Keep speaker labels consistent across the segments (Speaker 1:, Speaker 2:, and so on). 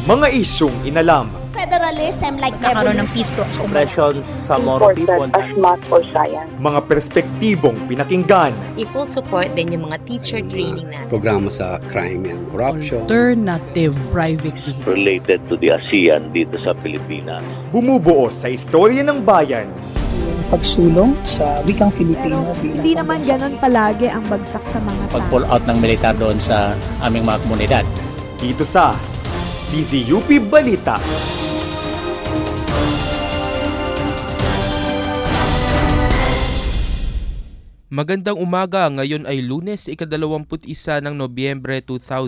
Speaker 1: Mga isyung inalam.
Speaker 2: Federalism like
Speaker 3: Nagkakaroon ng peace talks.
Speaker 4: Oppressions sa Moro people.
Speaker 5: As math or science.
Speaker 1: Mga perspektibong pinakinggan.
Speaker 3: I-full support din yung mga teacher training natin.
Speaker 6: Programa sa crime and corruption.
Speaker 7: Alternative private vehicle.
Speaker 8: Related to the ASEAN dito sa Pilipinas.
Speaker 1: Bumubuo sa istorya ng bayan.
Speaker 9: Pagsulong sa wikang Filipino bilang
Speaker 10: hindi naman ganon palagi ang bagsak sa mga tao.
Speaker 4: Pag-pull out ng militar doon sa aming mga komunidad.
Speaker 1: Dito sa DZUP Balita.
Speaker 11: Magandang umaga, ngayon ay Lunes, ika-21 ng Nobyembre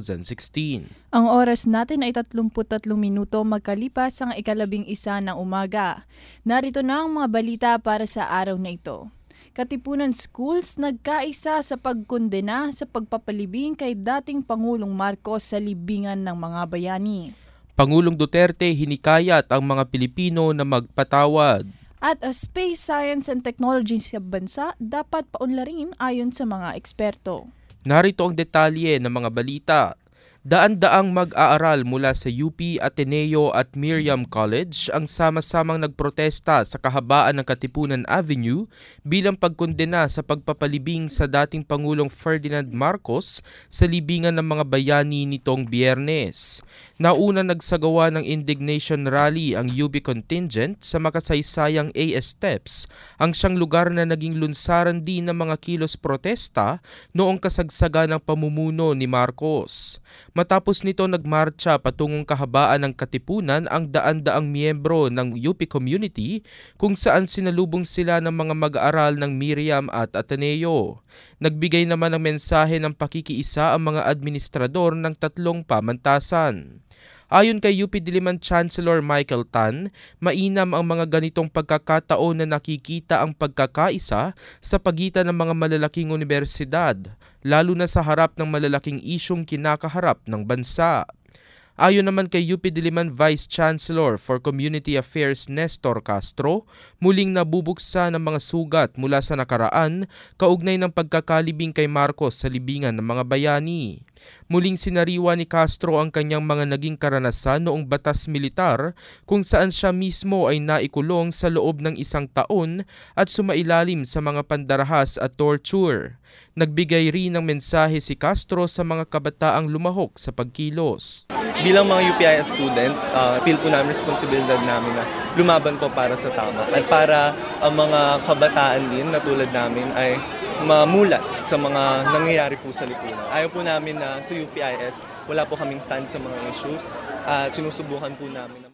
Speaker 11: 2016.
Speaker 12: Ang oras natin ay 33 minuto magkalipas ang ika-11 ng umaga. Narito na ang mga balita para sa araw na ito. Katipunan Schools nagkaisa sa pagkondena sa pagpapalibing kay dating Pangulong Marcos sa libingan ng mga bayani.
Speaker 11: Pangulong Duterte hinikayat ang mga Pilipino na magpatawad.
Speaker 12: At space science and technology sa bansa dapat paunlarin ayon sa mga eksperto.
Speaker 11: Narito ang detalye ng mga balita. Daan-daang mag-aaral mula sa UP, Ateneo at Miriam College ang sama-samang nagprotesta sa kahabaan ng Katipunan Avenue bilang pagkondena sa pagpapalibing sa dating Pangulong Ferdinand Marcos sa libingan ng mga bayani nitong Biyernes. Nauna nagsagawa ng indignation rally ang UP contingent sa makasaysayang AS Steps, ang siyang lugar na naging lunsaran din ng mga kilos protesta noong kasagsagan ng pamumuno ni Marcos. Matapos nito nagmarcha patungong kahabaan ng Katipunan ang daan-daang miyembro ng UP community kung saan sinalubong sila ng mga mag-aaral ng Miriam at Ateneo. Nagbigay naman ng mensahe ng pakikiisa ang mga administrador ng tatlong pamantasan. Ayon kay UP Diliman Chancellor Michael Tan, mainam ang mga ganitong pagkakataon na nakikita ang pagkakaisa sa pagitan ng mga malalaking universidad, lalo na sa harap ng malalaking isyong kinakaharap ng bansa. Ayon naman kay UP Diliman Vice Chancellor for Community Affairs Nestor Castro, muling nabubuksan ng mga sugat mula sa nakaraan kaugnay ng pagkakalibing kay Marcos sa libingan ng mga bayani. Muling sinariwa ni Castro ang kanyang mga naging karanasan noong batas militar kung saan siya mismo ay naikulong sa loob ng 1 taon at sumailalim sa mga pandarahas at torture. Nagbigay rin ng mensahe si Castro sa mga kabataang lumahok sa pagkilos.
Speaker 13: Bilang mga UPIS students, feel po namin responsibilidad namin na lumaban po para sa tama at para ang mga kabataan din na tulad namin ay mamulat sa mga nangyayari po sa lipunan. Ayaw po namin na sa UPIS, wala po kaming stand sa mga issues at sinusubukan po namin.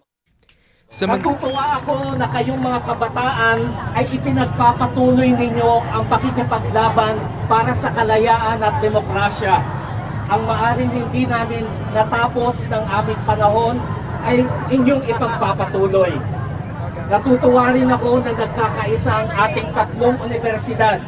Speaker 14: Natutuwa ako na kayong mga kabataan ay ipinagpapatuloy ninyo ang pakikipaglaban para sa kalayaan at demokrasya. Ang maaaring hindi namin natapos ng aming panahon ay inyong ipagpapatuloy. Natutuwa rin ako na nagkakaisa ang ating tatlong universidad.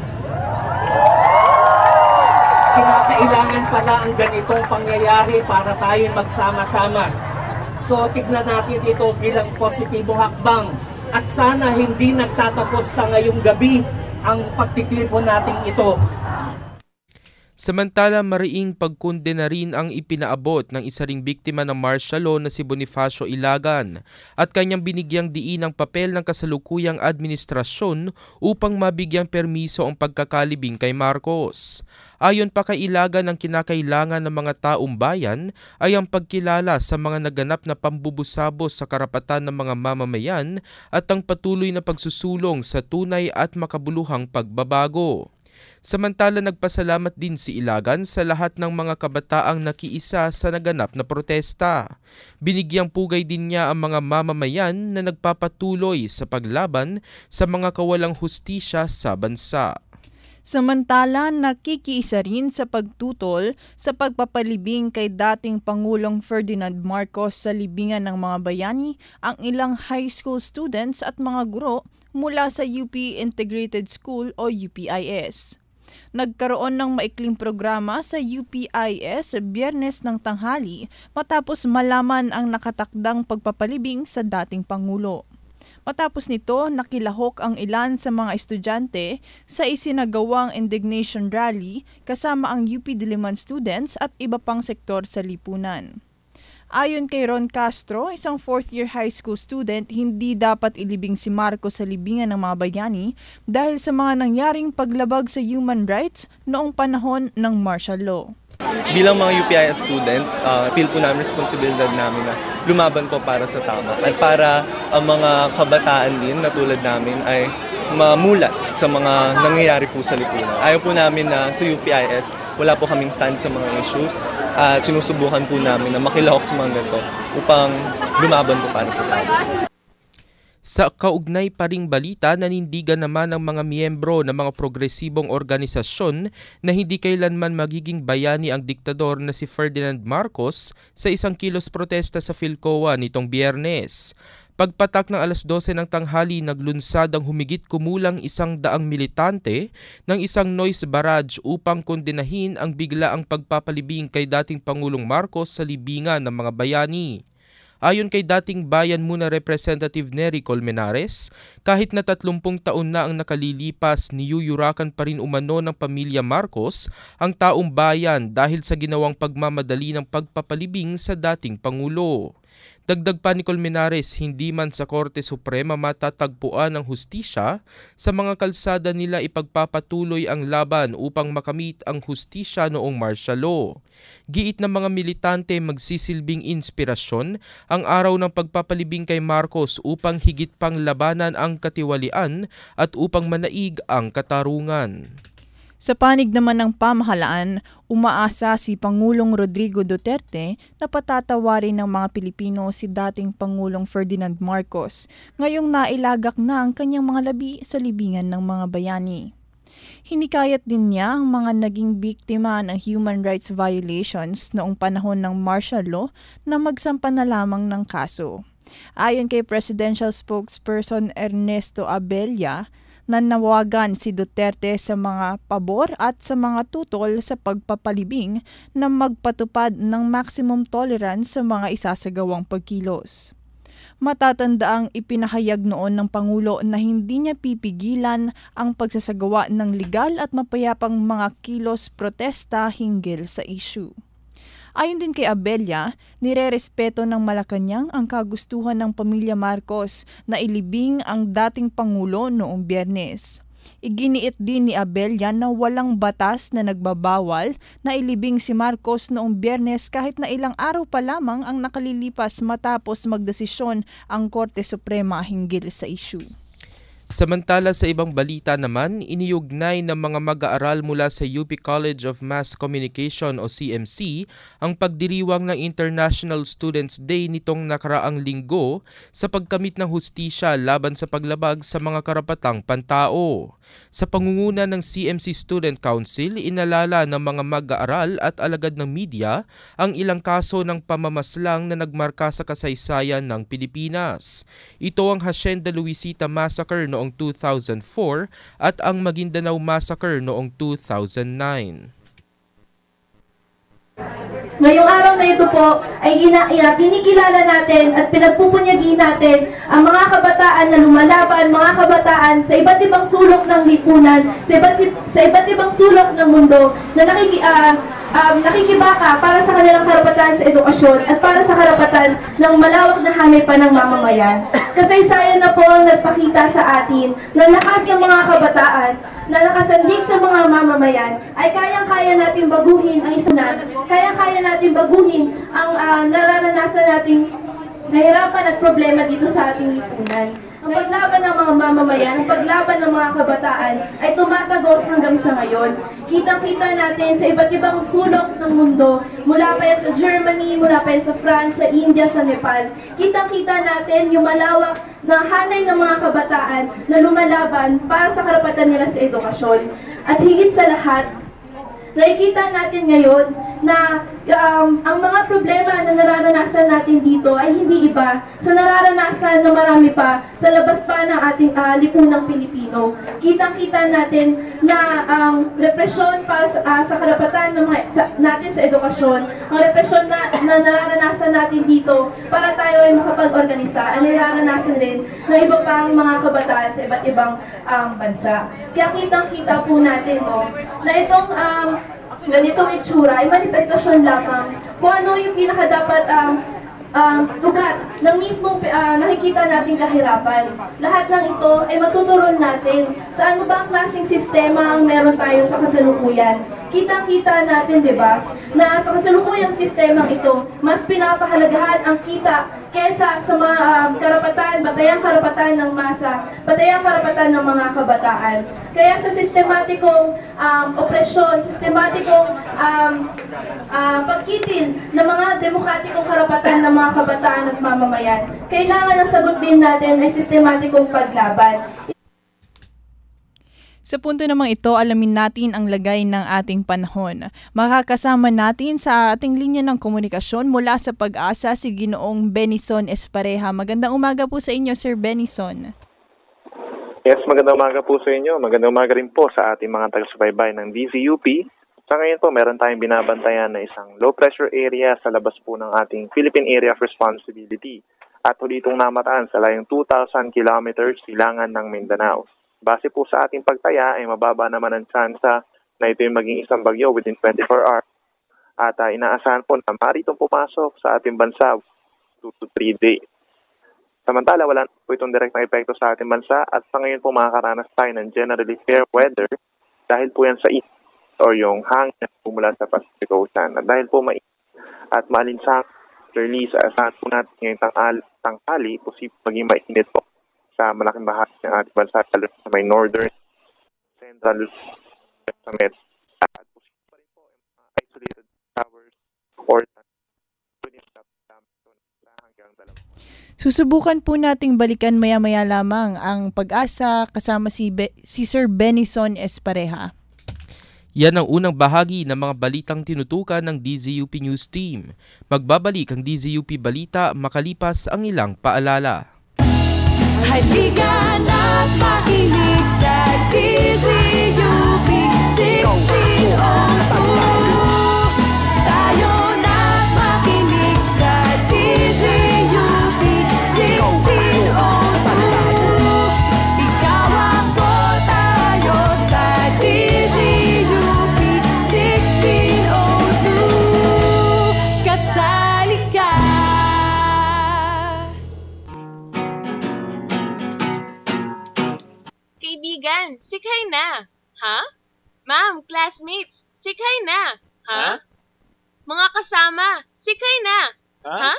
Speaker 14: Kinakailangan pala ang ganitong pangyayari para tayo magsama-sama. So tignan natin ito bilang positibong hakbang at sana hindi nagtatapos sa ngayong gabi ang pagtitipon natin ito.
Speaker 11: Samantala, mariing pagkondena rin ang ipinaabot ng isa ring biktima ng martial law na si Bonifacio Ilagan at kanyang binigyang diin ang papel ng kasalukuyang administrasyon upang mabigyang permiso ang pagkakalibing kay Marcos. Ayon pa kay Ilagan, ang kinakailangan ng mga taong bayan ay ang pagkilala sa mga naganap na pambubusabos sa karapatan ng mga mamamayan at ang patuloy na pagsusulong sa tunay at makabuluhang pagbabago. Samantala, nagpasalamat din si Ilagan sa lahat ng mga kabataang nakiisa sa naganap na protesta. Binigyang pugay din niya ang mga mamamayan na nagpapatuloy sa paglaban sa mga kawalang hustisya sa bansa.
Speaker 12: Samantala, nakikiisa rin sa pagtutol sa pagpapalibing kay dating Pangulong Ferdinand Marcos sa libingan ng mga bayani ang ilang high school students at mga guro mula sa UP Integrated School o UPIS. Nagkaroon ng maikling programa sa UPIS Biyernes ng tanghali matapos malaman ang nakatakdang pagpapalibing sa dating Pangulo. Matapos nito, nakilahok ang ilan sa mga estudyante sa isinagawang indignation rally kasama ang UP Diliman students at iba pang sektor sa lipunan. Ayon kay Ron Castro, isang fourth-year high school student, hindi dapat ilibing si Marcos sa libingan ng mga bayani dahil sa mga nangyaring paglabag sa human rights noong panahon ng martial law.
Speaker 13: Bilang mga UPIS students, feel po namin responsibilidad namin na lumaban po para sa tama at para ang mga kabataan din na tulad namin ay mamulat sa mga nangyayari po sa lipunan. Ayaw po namin na sa UPIS wala po kaming stand sa mga issues at sinusubukan po namin na makilahok sa mga ganito upang lumaban po para sa tama.
Speaker 11: Sa kaugnay pa ring balita, nanindigan naman ang mga miyembro ng mga progresibong organisasyon na hindi kailanman magiging bayani ang diktador na si Ferdinand Marcos sa isang kilos protesta sa Philcoa nitong Biyernes. Pagpatak ng alas 12 ng tanghali, naglunsad ang humigit kumulang 100 militante ng isang noise barrage upang kondenahin ang biglaang pagpapalibing kay dating Pangulong Marcos sa libingan ng mga bayani. Ayon kay dating Bayan Muna Representative Nery Colmenares, kahit na 30 taon na ang nakalilipas, niyuyurakan pa rin umano ng pamilya Marcos ang taong bayan dahil sa ginawang pagmamadali ng pagpapalibing sa dating Pangulo. Dagdag pa ni Colmenares, hindi man sa Korte Suprema matatagpuan ang hustisya, sa mga kalsada nila ipagpapatuloy ang laban upang makamit ang hustisya noong martial law. Giit ng mga militante, magsisilbing inspirasyon ang araw ng pagpapalibing kay Marcos upang higit pang labanan ang katiwalian at upang manaig ang katarungan.
Speaker 12: Sa panig naman ng pamahalaan, umaasa si Pangulong Rodrigo Duterte na patatawarin ng mga Pilipino si dating Pangulong Ferdinand Marcos ngayong nailagak na ang kanyang mga labi sa libingan ng mga bayani. Hinikayat din niya ang mga naging biktima ng human rights violations noong panahon ng martial law na magsampa na lamang ng kaso. Ayon kay Presidential Spokesperson Ernesto Abella, nanawagan si Duterte sa mga pabor at sa mga tutol sa pagpapalibing na magpatupad ng maximum tolerance sa mga isasagawang pagkilos. Matatandaang ipinahayag noon ng Pangulo na hindi niya pipigilan ang pagsasagawa ng legal at mapayapang mga kilos protesta hinggil sa issue. Ayon din kay Abella, nirerespeto ng Malacanang ang kagustuhan ng pamilya Marcos na ilibing ang dating Pangulo noong Biyernes. Iginiit din ni Abella na walang batas na nagbabawal na ilibing si Marcos noong Biyernes kahit na ilang araw pa lamang ang nakalilipas matapos magdesisyon ang Korte Suprema hinggil sa issue.
Speaker 11: Samantala sa ibang balita naman, iniugnay ng mga mag-aaral mula sa UP College of Mass Communication o CMC ang pagdiriwang ng International Students Day nitong nakaraang linggo sa pagkamit ng hustisya laban sa paglabag sa mga karapatang pantao. Sa pangunguna ng CMC Student Council, inalala ng mga mag-aaral at alagad ng media ang ilang kaso ng pamamaslang na nagmarka sa kasaysayan ng Pilipinas. Ito ang Hacienda Luisita Massacre noong 2004 at ang Maguindanao Massacre noong 2009.
Speaker 2: Ngayong araw na ito po ay kinikilala natin at pinagpupunyagi natin ang mga kabataan na lumalaban, mga kabataan sa iba't ibang sulok ng lipunan, sa iba't ibang sulok ng mundo na nakikibaka para sa kanilang karapatan sa edukasyon at para sa karapatan ng malawak na hanay pa ng mamamayan. Kasaysayan na po ang nagpakita sa atin na lakas ng mga kabataan na nakasandig sa mga mamamayan ay kayang-kaya natin baguhin ang isunan, kayang-kaya natin baguhin ang nararanasan nating nahirapan at problema dito sa ating lipunan. Ang paglaban ng mga mamamayan, ang paglaban ng mga kabataan ay tumatagos hanggang sa ngayon. Kitang-kita natin sa iba't ibang sulok ng mundo, mula pa yan sa Germany, mula pa yan sa France, sa India, sa Nepal. Kitang-kita natin yung malawak na hanay ng mga kabataan na lumalaban para sa karapatan nila sa edukasyon. At higit sa lahat, nakikita natin ngayon na ang mga problema na nararanasan natin dito ay hindi iba sa nararanasan na marami pa sa labas pa ng ating lipunang Pilipino. Kitang-kita natin na ang represyon para sa karapatan ng natin sa edukasyon, ang represyon na nararanasan natin dito para tayo ay makapag-organisa, ang nararanasan din ng iba pang mga kabataan sa iba't ibang bansa. Kaya kitang-kita po natin na itong ganitong itsura ay manifestasyon lamang kung ano yung pinakadapat ugat ng mismong nakikita nating kahirapan. Lahat ng ito ay matuturon natin sa ano ba ang klaseng sistema ang meron tayo sa kasalukuyan. Kitang-kita natin, di ba, na sa kasalukuyang sistemang ito, mas pinapahalagahan ang kita kesa sa mga batayang karapatan ng masa, batayang karapatan ng mga kabataan. Kaya sa sistematikong opresyon, sistematikong pagkitin ng mga demokratikong karapatan ng mga kabataan at mamamayan, kailangan ang sagot din natin ay sistematikong paglaban.
Speaker 12: Sa punto namang ito, alamin natin ang lagay ng ating panahon. Makakasama natin sa ating linya ng komunikasyon mula sa Pag-asa si Ginoong Benison Espareha. Magandang umaga po sa inyo, Sir Benison.
Speaker 5: Yes, magandang umaga po sa inyo. Magandang umaga rin po sa ating mga taga-subaybay ng DZUP. Sa ngayon po, meron tayong binabantayan na isang low-pressure area sa labas po ng ating Philippine Area of Responsibility at huli itong namataan sa layong 2,000 kilometers silangan ng Mindanao. Base po sa ating pagtaya ay mababa naman ang tsansa na ito yung maging isang bagyo within 24 hours. At inaasahan po na maritong pumasok sa ating bansa 2 to 3 days. Samantala, wala po itong direktang epekto sa ating bansa at sa ngayon po makakaranas tayo ng generally fair weather dahil po yan sa east o yung hangin na pumula sa Pacific Ocean. At dahil po mainit at malinsang release, asahan po natin ngayong tanghali, posible maging mainit po sa malaking bahagi ng ating bansa, lalo sa may northern, central, sa met. At posible pa rin po yung mga isolated showers or hanggang 2.
Speaker 12: Susubukan po nating balikan maya-maya lamang ang Pag-asa kasama si Sir Benison Espareha.
Speaker 11: Yan ang unang bahagi ng mga balitang tinutukan ng DZUP News Team. Magbabalik ang DZUP Balita makalipas ang ilang paalala.
Speaker 15: Halika na't makinig sa DZUP 1602. Tayo na't makinig sa DZUP 1602. Ikaw ako, tayo sa DZUP 1602. Kasali ka.
Speaker 16: Kaibigan, sikay na. Ha? Ma'am, classmates, sikay na. Ha? Mga kasama, sikay na. Ha?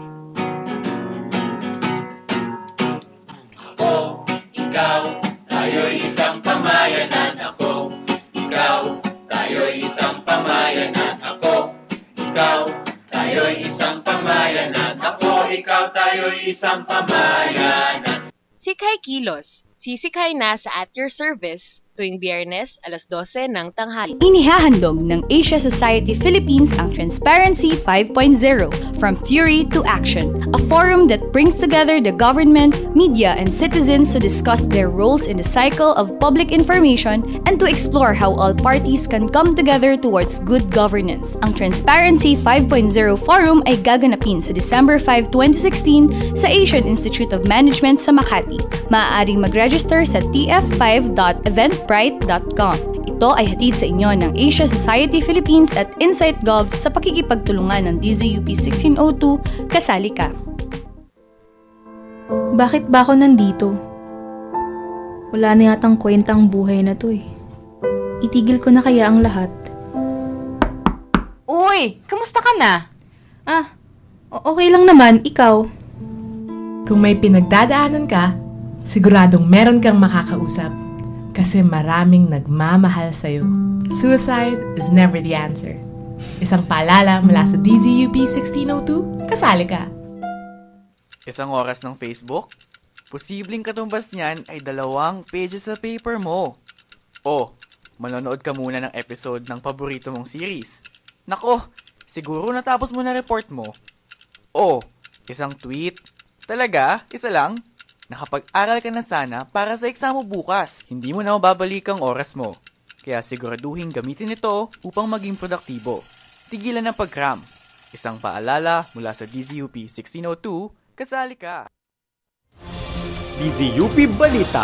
Speaker 17: Ako, ikaw, tayo'y isang pamayanan. Ako, ikaw, tayo'y isang pamayanan. Ako, ikaw, tayo'y isang pamayanan. Ako, ikaw, tayo'y isang pamayanan.
Speaker 16: Sikay Kilos. Sisikay na sa At Your Service tuwing Biyernes, 12:00 ng tanghali.
Speaker 18: Inihahandog ng Asia Society Philippines ang Transparency 5.0, From Theory to Action, a forum that brings together the government, media, and citizens to discuss their roles in the cycle of public information and to explore how all parties can come together towards good governance. Ang Transparency 5.0 Forum ay gaganapin sa December 5, 2016 sa Asian Institute of Management sa Makati. Maaaring mag-register sa tf5.eventbrite.com. Ito ay hatid sa inyo ng Asia Society Philippines at InsightGov sa pakikipagtulungan ng DZUP 1602. Kasali ka!
Speaker 19: Bakit ba ako nandito? Wala na yatang kwentang buhay na to eh. Itigil ko na kaya ang lahat?
Speaker 20: Uy! Kamusta ka na?
Speaker 19: Okay lang naman. Ikaw?
Speaker 21: Kung may pinagdadaanan ka, siguradong meron kang makakausap. Kasi maraming nagmamahal sa'yo. Suicide is never the answer. Isang paalala mula sa DZUP 1602, kasali ka.
Speaker 22: Isang oras ng Facebook? Posibleng katumbas niyan ay 2 pages sa paper mo. O, manonood ka muna ng episode ng paborito mong series. Nako, siguro natapos mo na report mo. O, isang tweet. Talaga? Isa lang? Nakapag-aral ka na sana para sa exam mo bukas. Hindi mo na mababalik ang oras mo. Kaya siguraduhin gamitin ito upang maging produktibo. Tigilan ng pag-cram. Isang paalala mula sa DZUP 1602, kasali ka.
Speaker 1: DZUP Balita.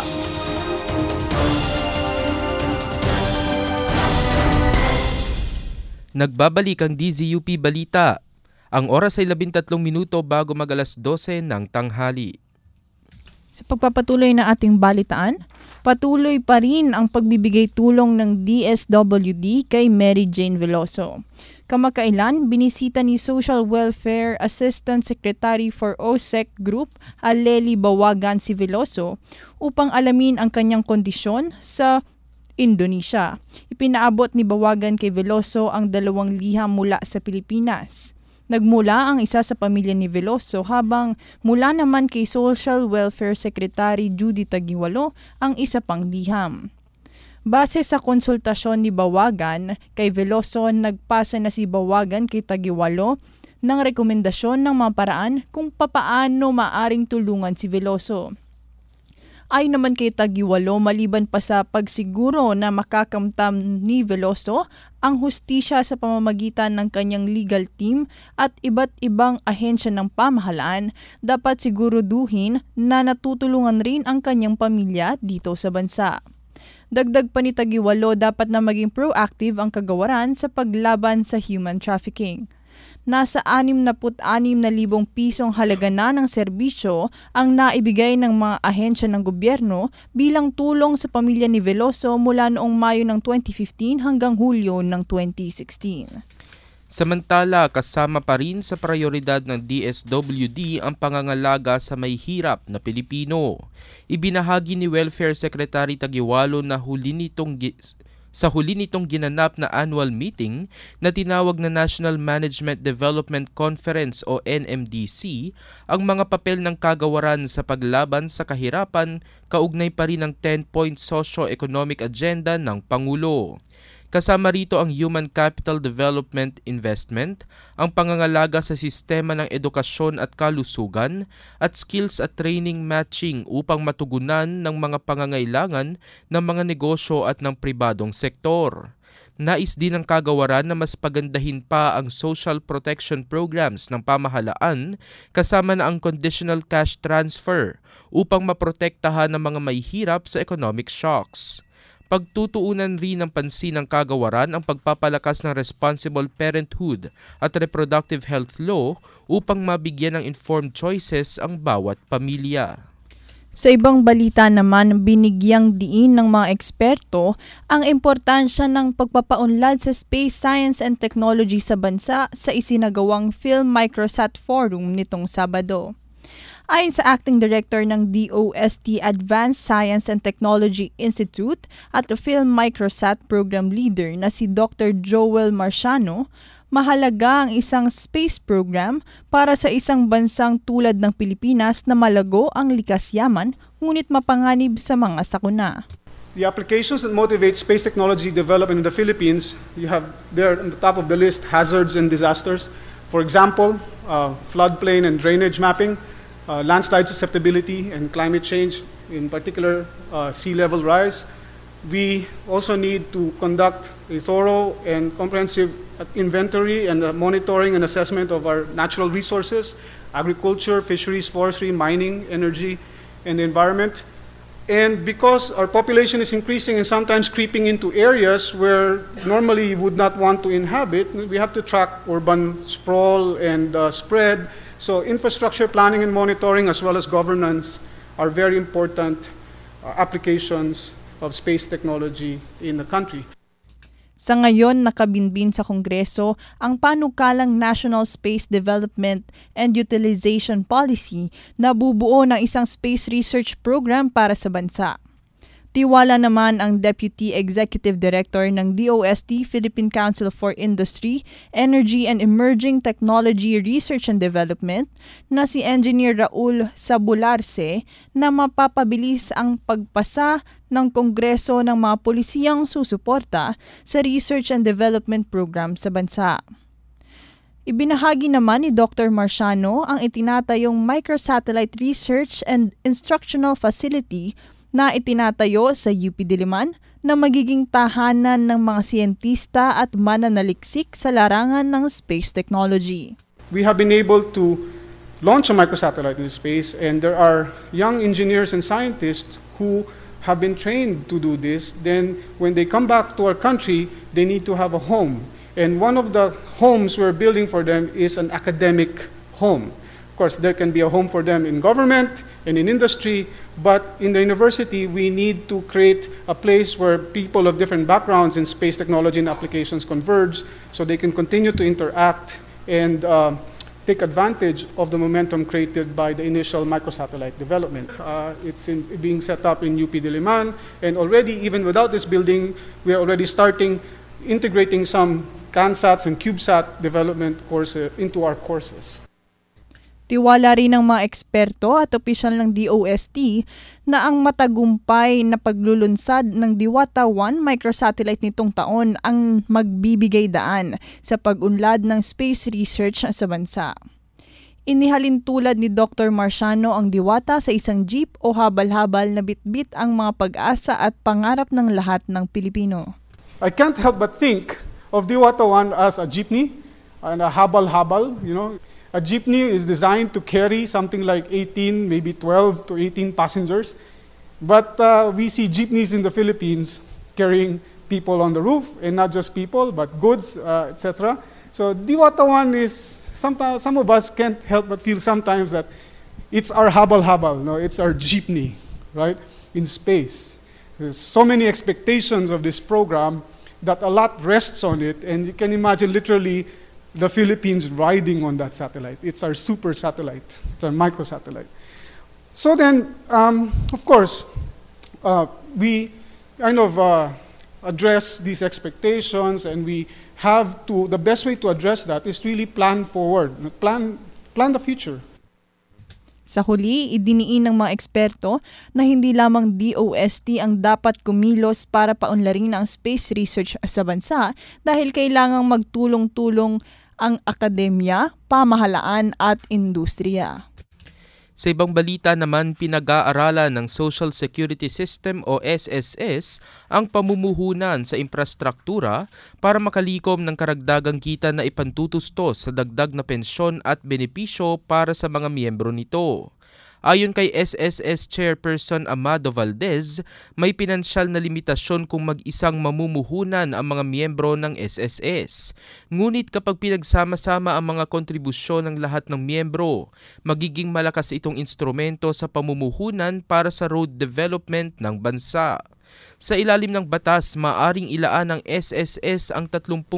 Speaker 11: Nagbabalik ang DZUP Balita. Ang oras ay 13 minuto bago mag-alas 12 ng tanghali.
Speaker 12: Sa pagpapatuloy na ating balitaan, patuloy pa rin ang pagbibigay tulong ng DSWD kay Mary Jane Veloso. Kamakailan, binisita ni Social Welfare Assistant Secretary for OSEC Group, Aleli Bawagan si Veloso, upang alamin ang kanyang kondisyon sa Indonesia. Ipinaabot ni Bawagan kay Veloso ang 2 liham mula sa Pilipinas. Nagmula ang isa sa pamilya ni Veloso habang mula naman kay Social Welfare Secretary Judy Tagiwalo ang isa pang liham. Base sa konsultasyon ni Bawagan kay Veloso, nagpasa na si Bawagan kay Tagiwalo ng rekomendasyon ng mga paraan kung papaano maaring tulungan si Veloso. Ay naman kay Tagiwalo, maliban pa sa pagsiguro na makakamtam ni Veloso ang hustisya sa pamamagitan ng kanyang legal team at iba't ibang ahensya ng pamahalaan, dapat siguruduhin na natutulungan rin ang kanyang pamilya dito sa bansa. Dagdag pa ni Tagiwalo, dapat na maging proactive ang kagawaran sa paglaban sa human trafficking. Nasa 66,000 pisong halaga na ng serbisyo ang naibigay ng mga ahensya ng gobyerno bilang tulong sa pamilya ni Veloso mula noong Mayo ng 2015 hanggang Hulyo ng 2016.
Speaker 11: Samantala, kasama pa rin sa prioridad ng DSWD ang pangangalaga sa may hirap na Pilipino. Ibinahagi ni Welfare Secretary Tagiwalo na sa huli nitong ginanap na annual meeting na tinawag na National Management Development Conference o NMDC, ang mga papel ng kagawaran sa paglaban sa kahirapan kaugnay pa rin ng 10-point socio-economic agenda ng Pangulo. Kasama rito ang Human Capital Development Investment, ang pangangalaga sa sistema ng edukasyon at kalusugan, at skills at training matching upang matugunan ng mga pangangailangan ng mga negosyo at ng pribadong sektor. Nais din ng kagawaran na mas pagandahin pa ang social protection programs ng pamahalaan kasama na ang conditional cash transfer upang maprotektahan ng mga may hirap sa economic shocks. Pagtutuunan rin ng pansin ng kagawaran ang pagpapalakas ng responsible parenthood at reproductive health law upang mabigyan ng informed choices ang bawat pamilya.
Speaker 12: Sa ibang balita naman, binigyang diin ng mga eksperto ang importansya ng pagpapaunlad sa space science and technology sa bansa sa isinagawang PhilMicrosat Forum nitong Sabado. Ayon sa Acting Director ng DOST Advanced Science and Technology Institute at the PhilMicrosat Program Leader na si Dr. Joel Marciano, mahalaga ang isang space program para sa isang bansang tulad ng Pilipinas na malago ang likas yaman ngunit mapanganib sa mga sakuna.
Speaker 3: The applications that motivate space technology development in the Philippines, you have there on the top of the list hazards and disasters. For example, floodplain and drainage mapping, landslide susceptibility and climate change, in particular sea level rise. We also need to conduct a thorough and comprehensive inventory and monitoring and assessment of our natural resources, agriculture, fisheries, forestry, mining, energy, and the environment. And because our population is increasing and sometimes creeping into areas where normally you would not want to inhabit, we have to track urban sprawl and spread. So infrastructure planning and monitoring as well as governance are very important applications of space technology in the country.
Speaker 12: Sa ngayon, nakabinbin sa Kongreso ang panukalang National Space Development and Utilization Policy na bubuo ng isang space research program para sa bansa. Tiwala naman ang Deputy Executive Director ng DOST Philippine Council for Industry, Energy and Emerging Technology Research and Development na si Engineer Raul Sabularse na mapapabilis ang pagpasa ng Kongreso ng mga polisiyang susuporta sa research and development program sa bansa. Ibinahagi naman ni Dr. Marciano ang itinatayong Microsatellite Research and Instructional Facility na itinatayo sa UP Diliman na magiging tahanan ng mga siyentista at mananaliksik sa larangan ng space technology.
Speaker 3: We have been able to launch a microsatellite in space, and there are young engineers and scientists who have been trained to do this. Then when they come back to our country, they need to have a home. And one of the homes we're building for them is an academic home. Of course, there can be a home for them in government and in industry, but in the university, we need to create a place where people of different backgrounds in space technology and applications converge so they can continue to interact and take advantage of the momentum created by the initial microsatellite development. It's being set up in UP Diliman, and already, even without this building, we are already starting integrating some CANSATs and CubeSat development courses into our courses.
Speaker 12: Tiwala rin ng mga eksperto at opisyal ng DOST na ang matagumpay na paglulunsad ng Diwata 1 microsatellite nitong taon ang magbibigay daan sa pag-unlad ng space research sa bansa. Inihalin tulad ni Dr. Marciano ang Diwata sa isang jeep o habal-habal na bitbit ang mga pag-asa at pangarap ng lahat ng Pilipino.
Speaker 3: I can't help but think of Diwata 1 as a jeepney and a habal-habal, you know. A jeepney is designed to carry something like 18, maybe 12 to 18 passengers. But we see jeepneys in the Philippines carrying people on the roof, and not just people, but goods, etc. So Diwata 1 is, sometimes some of us can't help but feel sometimes that it's our habal-habal, no? It's our jeepney, right, in space. There's so many expectations of this program that a lot rests on it, and you can imagine literally the Philippines riding on that satellite. It's our super satellite, it's our microsatellite. So then, of course, we kind of address these expectations, and we have to, the best way to address that is really plan forward, plan the future.
Speaker 12: Sa huli, idiniin ng mga eksperto na hindi lamang DOST ang dapat kumilos para paunlarin ang space research sa bansa dahil kailangang magtulong-tulong ang akademya, pamahalaan at industriya.
Speaker 11: Sa ibang balita naman, pinag-aaralan ng Social Security System o SSS ang pamumuhunan sa infrastruktura para makalikom ng karagdagang kita na ipantutustos sa dagdag na pensyon at benepisyo para sa mga miyembro nito. Ayon kay SSS Chairperson Amado Valdez, may pinansyal na limitasyon kung mag-isang mamumuhunan ang mga miyembro ng SSS. Ngunit kapag pinagsama-sama ang mga kontribusyon ng lahat ng miyembro, magiging malakas itong instrumento sa pamumuhunan para sa road development ng bansa. Sa ilalim ng batas, maaring ilaan ng SSS ang 30%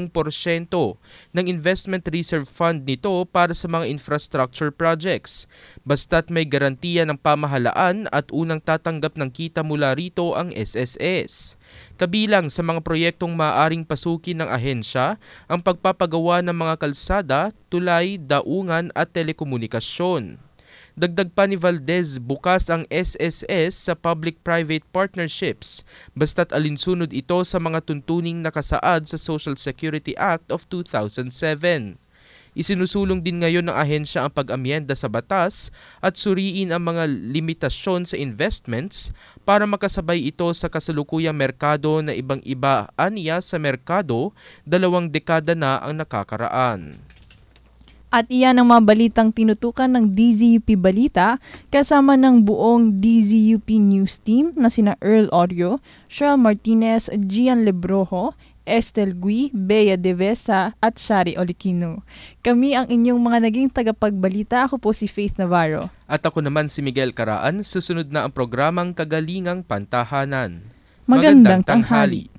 Speaker 11: ng investment reserve fund nito para sa mga infrastructure projects, basta't may garantiya ng pamahalaan at unang tatanggap ng kita mula rito ang SSS. Kabilang sa mga proyektong maaaring pasukin ng ahensya ang pagpapagawa ng mga kalsada, tulay, daungan at telekomunikasyon. Dagdag pa ni Valdez, bukas ang SSS sa public-private partnerships, basta't alinsunod ito sa mga tuntuning nakasaad sa Social Security Act of 2007. Isinusulong din ngayon ng ahensya ang pag-amyenda sa batas at suriin ang mga limitasyon sa investments para makasabay ito sa kasalukuyang merkado na ibang-iba aniya sa merkado, 2 dekada na ang nakakaraan.
Speaker 12: At iyan ang mga balitang tinutukan ng DZUP Balita kasama ng buong DZUP News Team na sina Earl Orio, Cheryl Martinez, Gian Lebrojo, Estel Gui, Bea Devesa at Shari Olikino. Kami ang inyong mga naging tagapagbalita. Ako po si Faith Navarro.
Speaker 11: At ako naman si Miguel Caraan. Susunod na ang programang Kagalingang Pantahanan.
Speaker 12: Magandang tanghali.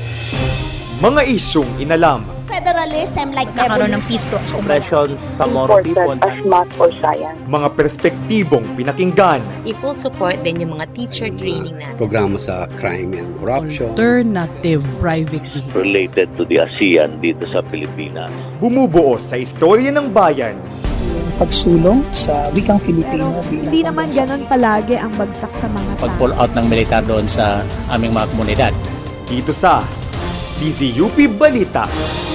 Speaker 1: Mga isyong inalam.
Speaker 6: Federalism like
Speaker 4: Magkakaroon ng peace talks, operations sa Moro people.
Speaker 6: as math or science.
Speaker 1: Mga perspektibong pinakinggan.
Speaker 20: I-full support din yung mga teacher training natin.
Speaker 23: Programa sa crime and corruption.
Speaker 7: Alternative private vehicle.
Speaker 8: Related to the ASEAN dito sa Pilipinas.
Speaker 1: Bumubuo sa istorya ng bayan.
Speaker 9: Pagsulong sa wikang Filipino bilang
Speaker 10: Hindi naman ganun palagi ang bagsak sa mga tao.
Speaker 4: Pag-pull out ng militar doon sa aming mga komunidad.
Speaker 1: Dito sa DZUP Balita.